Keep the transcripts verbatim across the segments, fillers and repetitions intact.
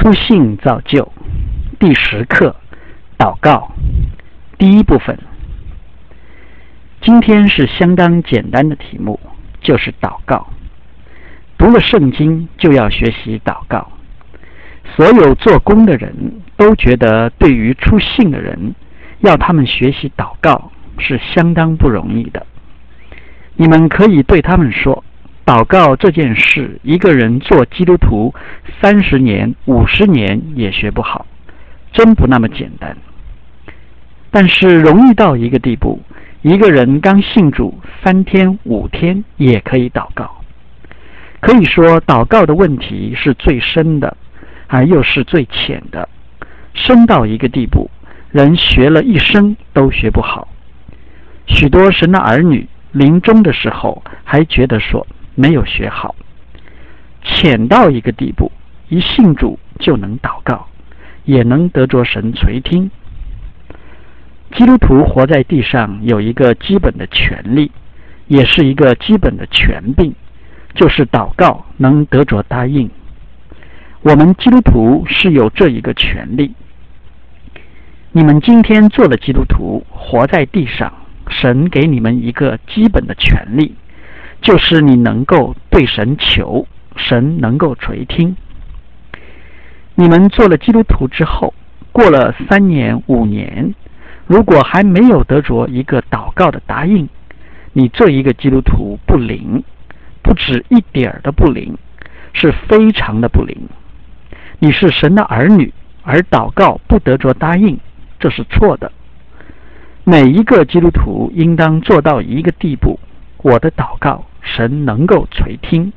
初信造就第十课祷告第一部分。今天是相当简单的题目，就是祷告。读了圣经就要学习祷告。所有做工的人都觉得，对于初信的人，要他们学习祷告是相当不容易的。你们可以对他们说，祷告这件事，一个人做基督徒三十年、五十年也学不好，真不那么简单。但是容易到一个地步，一个人刚信主三天、五天也可以祷告。可以说，祷告的问题是最深的，而又是最浅的，深到一个地步，人学了一生都学不好。许多神的儿女临终的时候还觉得说没有学好。浅到一个地步，一信主就能祷告，也能得着神垂听。基督徒活在地上有一个基本的权利，也是一个基本的权柄，就是祷告能得着答应。我们基督徒是有这一个权利。你们今天做了基督徒，活在地上，神给你们一个基本的权利，就是你能够对神求，神能够垂听。你们做了基督徒之后，过了三年、五年，如果还没有得着一个祷告的答应，你这一个基督徒不灵，不止一点儿的不灵，是非常的不灵。你是神的儿女，而祷告不得着答应，这是错的。每一个基督徒应当做到一个地步，我的祷告神能够垂听。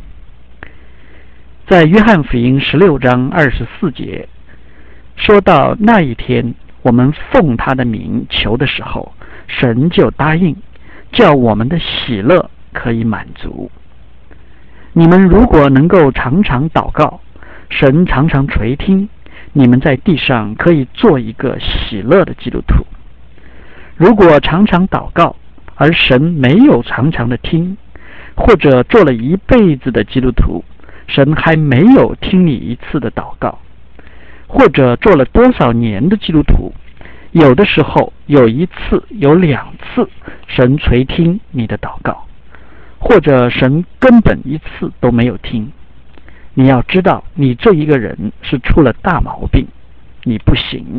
在约翰福音十六章二十四节说到，那一天我们奉他的名求的时候，神就答应，叫我们的喜乐可以满足。你们如果能够常常祷告，神常常垂听，你们在地上可以做一个喜乐的基督徒。如果常常祷告，而神没有常常的听，或者做了一辈子的基督徒，神还没有听你一次的祷告，或者做了多少年的基督徒，有的时候有一次有两次神垂听你的祷告，或者神根本一次都没有听，你要知道，你这一个人是出了大毛病，你不行。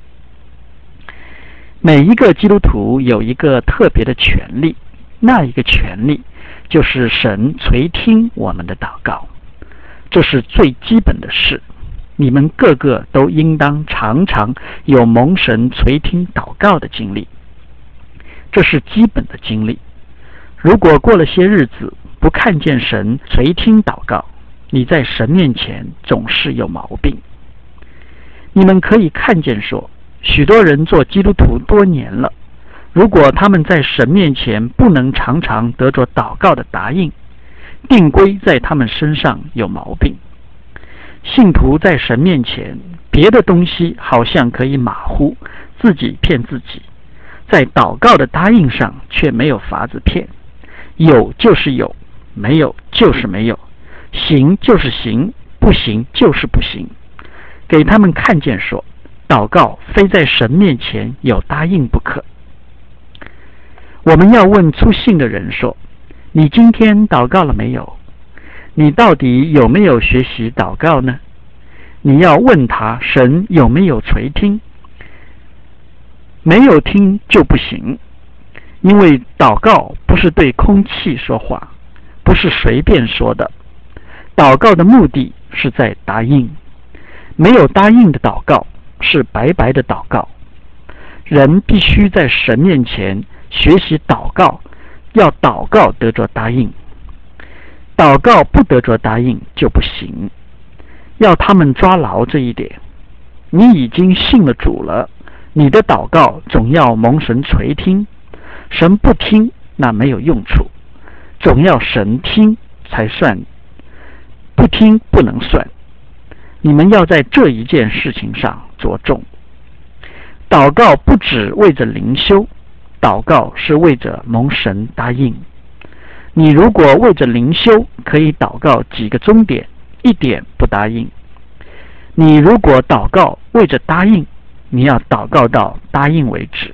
每一个基督徒有一个特别的权利，那一个权利就是神垂听我们的祷告，这是最基本的事。你们个个都应当常常有蒙神垂听祷告的经历，这是基本的经历。如果过了些日子不看见神垂听祷告，你在神面前总是有毛病。你们可以看见说，许多人做基督徒多年了，如果他们在神面前不能常常得着祷告的答应，定规在他们身上有毛病。信徒在神面前，别的东西好像可以马虎，自己骗自己，在祷告的答应上却没有法子骗。有就是有，没有就是没有，行就是行，不行就是不行。给他们看见说，祷告非在神面前有答应不可。我们要问初信的人说，你今天祷告了没有？你到底有没有学习祷告呢？你要问他，神有没有垂听？没有听就不行，因为祷告不是对空气说话，不是随便说的。祷告的目的是在答应，没有答应的祷告是白白的祷告。人必须在神面前学习祷告，要祷告得着答应。祷告不得着答应就不行，要他们抓牢这一点。你已经信了主了，你的祷告总要蒙神垂听。神不听，那没有用处，总要神听才算，不听不能算。你们要在这一件事情上着重。祷告不只为着灵修，祷告是为着蒙神答应。你如果为着灵修可以祷告几个钟点，一点不答应， 你如果祷告为着答应，你要祷告到答应为止。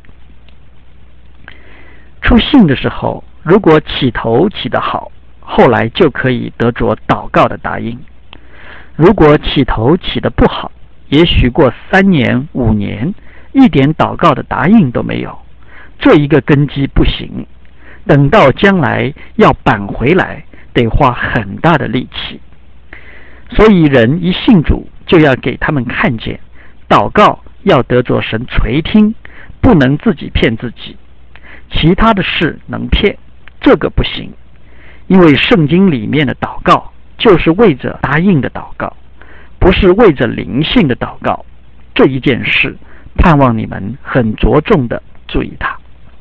出信的时候，如果起头起得好，后来就可以得着祷告的答应。如果起头起得不好，也许过三年五年，一点祷告的答应都没有，这一个根基不行，等到将来要扳回来，得花很大的力气。所以人一信主，就要给他们看见，祷告要得着神垂听，不能自己骗自己。其他的事能骗，这个不行，因为圣经里面的祷告就是为着答应的祷告，不是为着灵性的祷告。这一件事盼望你们很着重的注意它。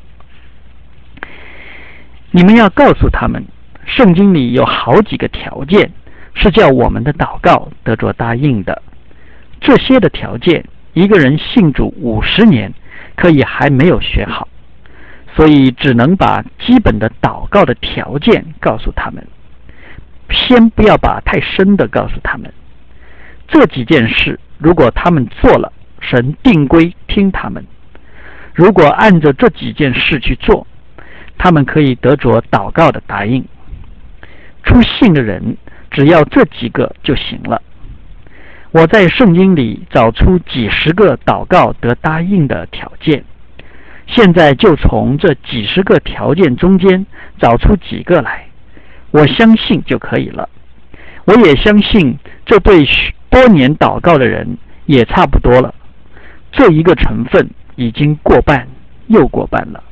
你们要告诉他们，圣经里有好几个条件是叫我们的祷告得着答应的。这些的条件，一个人信主五十年可以还没有学好，所以只能把基本的祷告的条件告诉他们，先不要把太深的告诉他们。这几件事如果他们做了，神定规听他们。如果按着这几件事去做，他们可以得着祷告的答应。出信的人只要这几个就行了。我在圣经里找出几十个祷告得答应的条件，现在就从这几十个条件中间找出几个来，我相信就可以了。我也相信这对多年祷告的人也差不多了，这一个成分已经过半又过半了。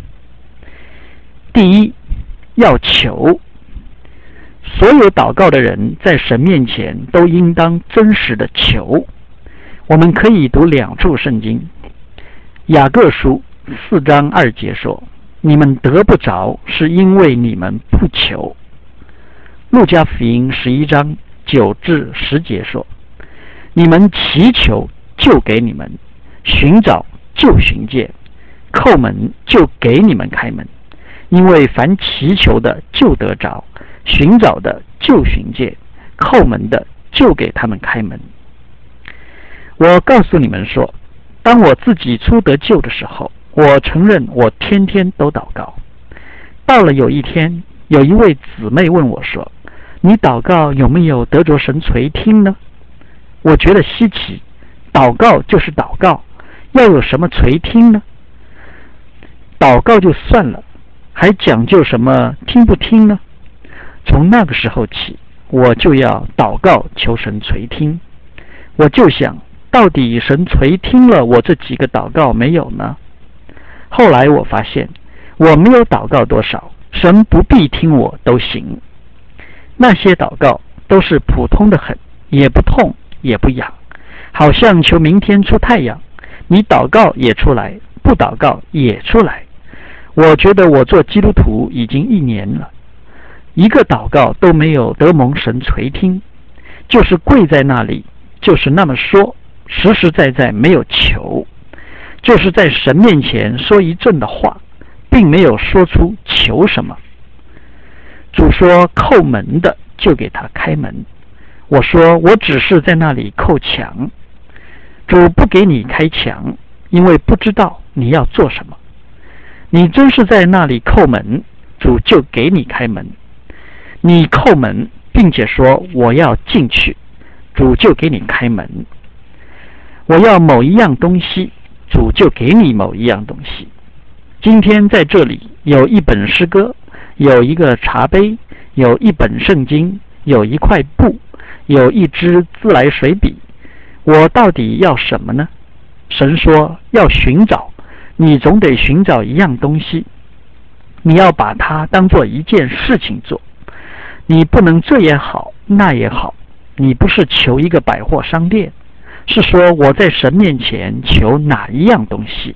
第一，要求。所有祷告的人在神面前都应当真实的求。我们可以读两处圣经。雅各书四章二节说，你们得不着是因为你们不求。路加福音十一章九至十节说，你们祈求就给你们，寻找就寻见，叩门就给你们开门。因为凡祈求的就得着，寻找的就寻见，叩门的就给他们开门。我告诉你们说，当我自己初得救的时候，我承认我天天都祷告。到了有一天，有一位姊妹问我说，你祷告有没有得着神垂听呢？我觉得稀奇，祷告就是祷告，要有什么垂听呢？祷告就算了，还讲究什么听不听呢？从那个时候起，我就要祷告求神垂听。我就想，到底神垂听了我这几个祷告没有呢？后来我发现，我没有祷告多少，神不必听我都行。那些祷告都是普通的很，也不痛也不痒，好像求明天出太阳，你祷告也出来，不祷告也出来。我觉得我做基督徒已经一年了，一个祷告都没有得蒙神垂听，就是跪在那里，就是那么说，实实在在没有求，就是在神面前说一阵的话，并没有说出求什么。主说叩门的就给他开门，我说我只是在那里叩墙。主不给你开墙，因为不知道你要做什么。你真是在那里叩门，主就给你开门。你叩门并且说我要进去，主就给你开门。我要某一样东西，主就给你某一样东西。今天在这里有一本诗歌，有一个茶杯，有一本圣经，有一块布，有一支自来水笔，我到底要什么呢？神说要寻找，你总得寻找一样东西，你要把它当做一件事情做。你不能这也好那也好，你不是求一个百货商店，是说我在神面前求哪一样东西。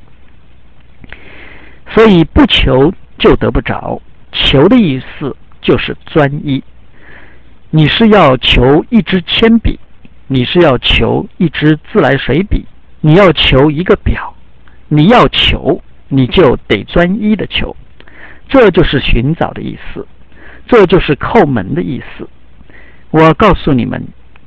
所以不求就得不着，求的意思就是专一。你是要求一支铅笔，你是要求一支自来水笔，你要求一个表，你要求你就得专一的求，这就是寻找的意思，这就是叩门的意思。我告诉你们，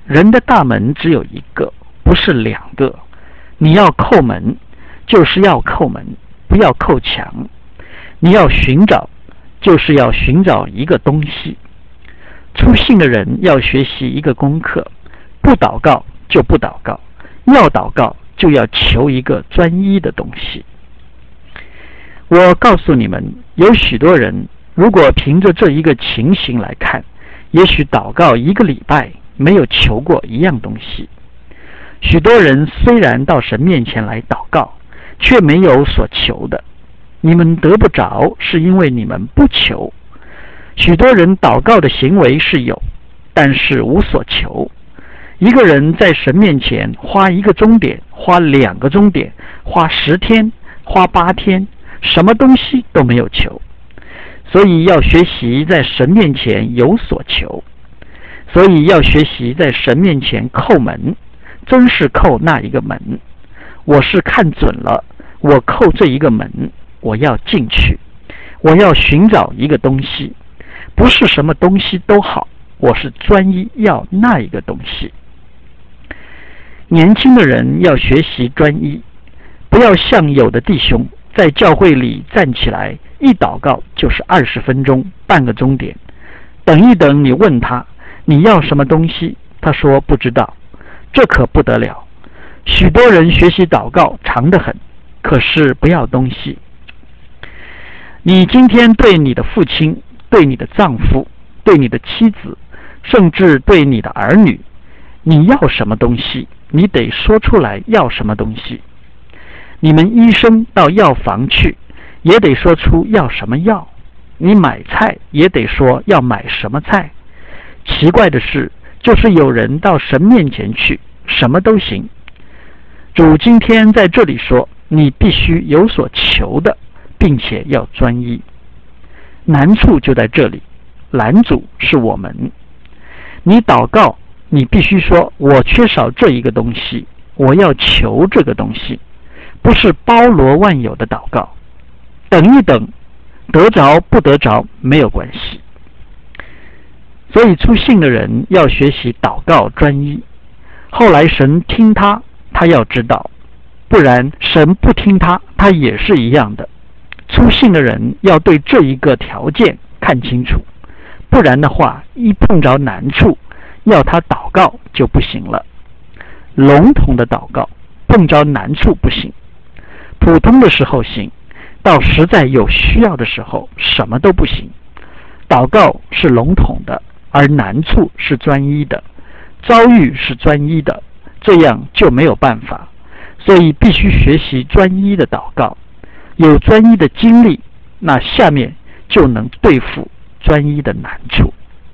人的大门只有一个，不是两个。你要叩门，就是要叩门，不要叩墙。你要寻找，就是要寻找一个东西。初信的人要学习一个功课，不祷告就不祷告，要祷告就要求一个专一的东西。我告诉你们，有许多人如果凭着这一个情形来看，也许祷告一个礼拜没有求过一样东西。许多人虽然到神面前来祷告，却没有所求的。你们得不着，是因为你们不求。许多人祷告的行为是有，但是无所求。一个人在神面前花一个钟点，花两个钟点，花十天，花八天，什么东西都没有求。所以要学习在神面前有所求，所以要学习在神面前叩门，真是叩那一个门。我是看准了，我叩这一个门，我要进去，我要寻找一个东西，不是什么东西都好，我是专一要那一个东西。年轻的人要学习专一，不要像有的弟兄在教会里站起来，一祷告就是二十分钟，半个钟点。等一等，你问他你要什么东西，他说不知道，这可不得了。许多人学习祷告长得很，可是不要东西。你今天对你的父亲，对你的丈夫，对你的妻子，甚至对你的儿女，你要什么东西，你得说出来要什么东西。你们医生到药房去，也得说出要什么药。你买菜也得说要买什么菜。奇怪的是，就是有人到神面前去，什么都行。主今天在这里说，你必须有所求的，并且要专一。难处就在这里，拦阻是我们。你祷告，你必须说，我缺少这一个东西，我要求这个东西，不是包罗万有的祷告。等一等，得着不得着没有关系。所以初信的人要学习祷告专一，后来神听他，他要知道，不然神不听他，他也是一样的。初信的人要对这一个条件看清楚，不然的话，一碰着难处，要他祷告就不行了。笼统的祷告，碰着难处不行；普通的时候行，到实在有需要的时候，什么都不行。祷告是笼统的，而难处是专一的，遭遇是专一的，这样就没有办法。所以必须学习专一的祷告，有专一的经历，那下面就能对付专一的难处。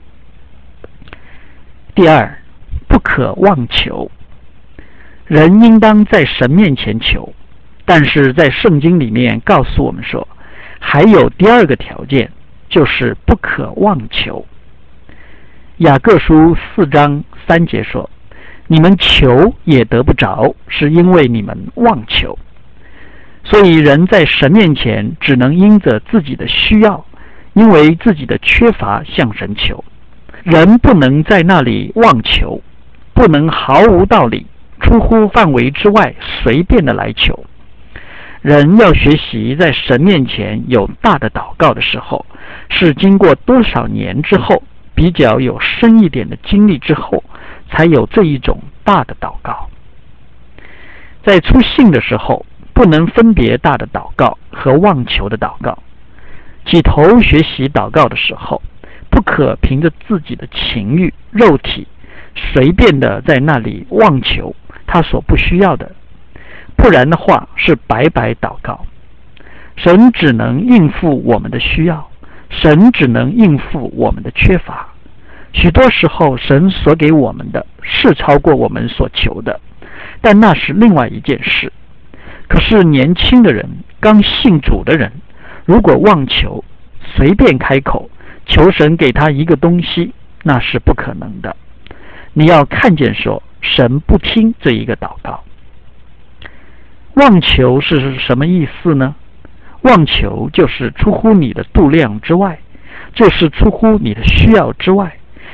第二，不可妄求。人应当在神面前求，但是在圣经里面告诉我们说，还有第二个条件，就是不可妄求。雅各书四章三节说，你们求也得不着，是因为你们妄求。所以人在神面前只能因着自己的需要，因为自己的缺乏向神求。人不能在那里妄求，不能毫无道理，出乎范围之外随便的来求。人要学习在神面前有大的祷告的时候，是经过多少年之后，比较有深一点的经历之后，才有这一种大的祷告。在初信的时候，不能分别大的祷告和妄求的祷告。起头学习祷告的时候，不可凭着自己的情欲、肉体，随便的在那里妄求他所不需要的，不然的话是白白祷告。神只能应付我们的需要，神只能应付我们的缺乏。许多时候神所给我们的是超过我们所求的，但那是另外一件事。可是年轻的人，刚信主的人，如果妄求，随便开口求神给他一个东西，那是不可能的。你要看见说，神不听这一个祷告。妄求是什么意思呢？妄求就是出乎你的度量之外，就是出乎你的需要之外，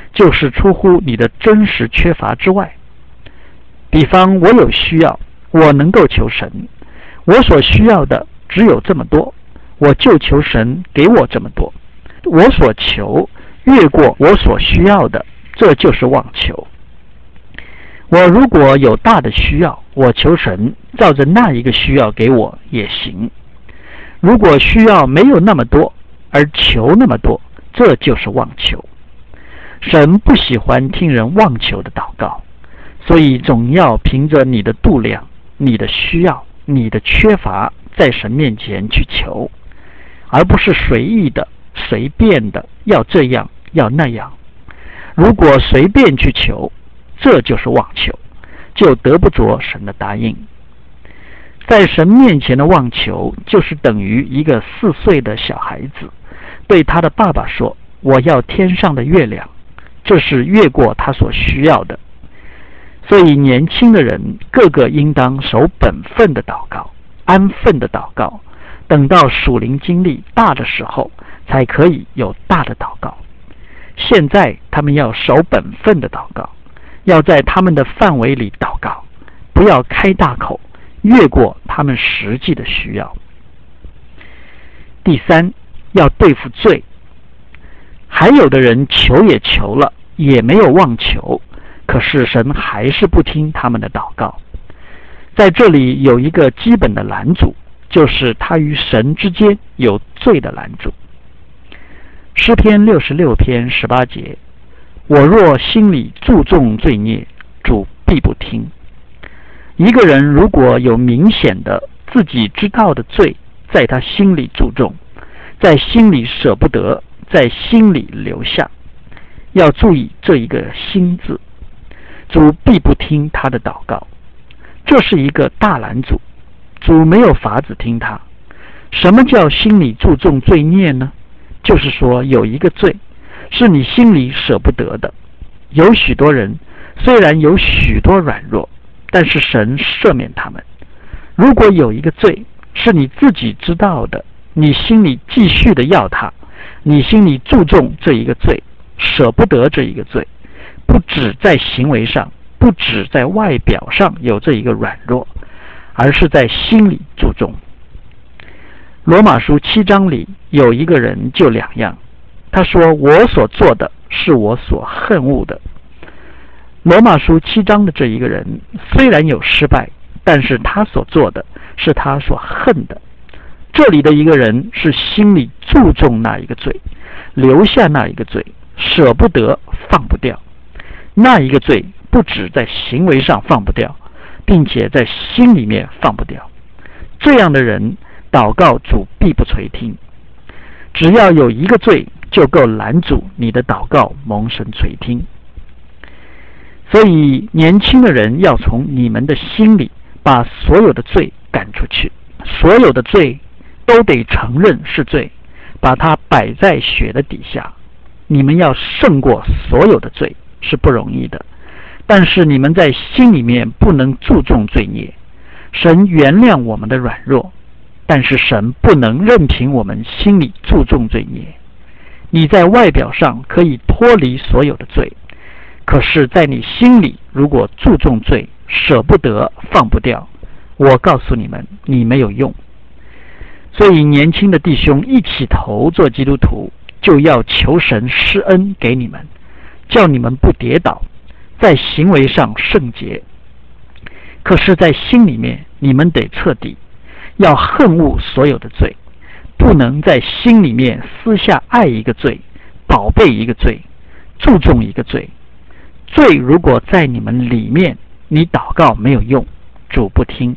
就是出乎你的真实缺乏之外。比方我有需要，我能够求神，我所需要的只有这么多，我就求神给我这么多。我所求越过我所需要的，这就是妄求。我如果有大的需要，我求神照着那一个需要给我也行。如果需要没有那么多，而求那么多，这就是妄求。神不喜欢听人妄求的祷告，所以总要凭着你的度量、你的需要、你的缺乏，在神面前去求，而不是随意的、随便的要这样要那样。如果随便去求，这就是妄求，就得不着神的答应。在神面前的妄求，就是等于一个四岁的小孩子对他的爸爸说：我要天上的月亮，这是越过他所需要的。所以年轻的人个个应当守本分的祷告，安分的祷告，等到属灵经历大的时候，才可以有大的祷告。现在他们要守本分的祷告，要在他们的范围里祷告，不要开大口，越过他们实际的需要。第三，要对付罪。还有的人求也求了，也没有妄求，可是神还是不听他们的祷告。在这里有一个基本的拦阻，就是他与神之间有罪的拦阻。诗篇六十六篇十八节：我若心里注重罪孽，主必不听。一个人如果有明显的自己知道的罪在他心里注重，在心里舍不得，在心里留下，要注意这一个心字，主必不听他的祷告。这是一个大拦阻，主没有法子听他。什么叫心里注重罪孽呢？就是说有一个罪是你心里舍不得的。有许多人虽然有许多软弱，但是神赦免他们。如果有一个罪是你自己知道的，你心里继续的要他，你心里注重这一个罪，舍不得这一个罪，不只在行为上，不只在外表上有这一个软弱，而是在心里注重。罗马书七章里有一个人就两样，他说我所做的是我所恨恶的。罗马书七章的这一个人虽然有失败，但是他所做的是他所恨的。这里的一个人是心里注重那一个罪，留下那一个罪，舍不得，放不掉。那一个罪不只在行为上放不掉，并且在心里面放不掉。这样的人祷告主必不垂听。只要有一个罪就够拦阻你的祷告蒙神垂听。所以年轻的人要从你们的心里把所有的罪赶出去，所有的罪都得承认是罪，把它摆在血的底下。你们要胜过所有的罪是不容易的，但是你们在心里面不能注重罪孽。神原谅我们的软弱，但是神不能任凭我们心里注重罪孽。你在外表上可以脱离所有的罪，可是在你心里如果注重罪，舍不得，放不掉，我告诉你们，你没有用。所以年轻的弟兄一起头做基督徒，就要求神施恩给你们，叫你们不跌倒，在行为上圣洁。可是在心里面你们得彻底，要恨恶所有的罪，不能在心里面私下爱一个罪，宝贝一个罪，注重一个罪。罪如果在你们里面，你祷告没有用，主不听。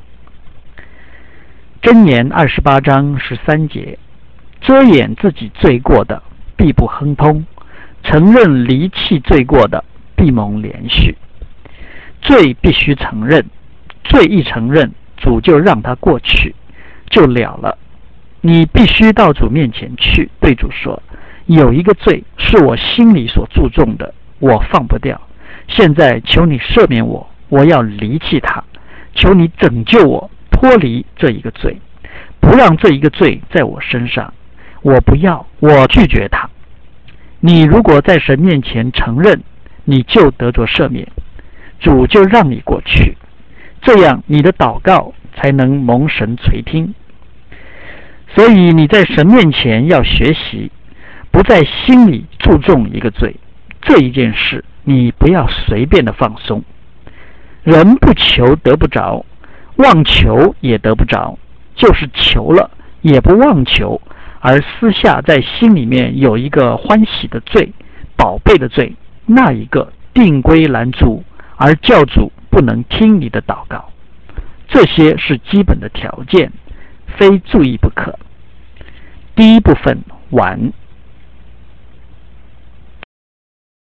箴言二十八章十三节：遮掩自己罪过的必不亨通，承认离弃罪过的必蒙连续。罪必须承认，罪一承认，主就让它过去，就了了。你必须到主面前去，对主说：有一个罪是我心里所注重的，我放不掉，现在求你赦免我，我要离弃它，求你拯救我脱离这一个罪，不让这一个罪在我身上，我不要，我拒绝它。 你如果在神面前承认，你就得着赦免，主就让你过去，这样你的祷告才能蒙神垂听。所以你在神面前要学习，不在心里注重一个罪，这一件事你不要随便的放松。人不求得不着，妄求也得不着，就是求了也不妄求，而私下在心里面有一个欢喜的罪，宝贝的罪，那一个定归拦阻，而教主不能听你的祷告。这些是基本的条件，非注意不可。第一部分完。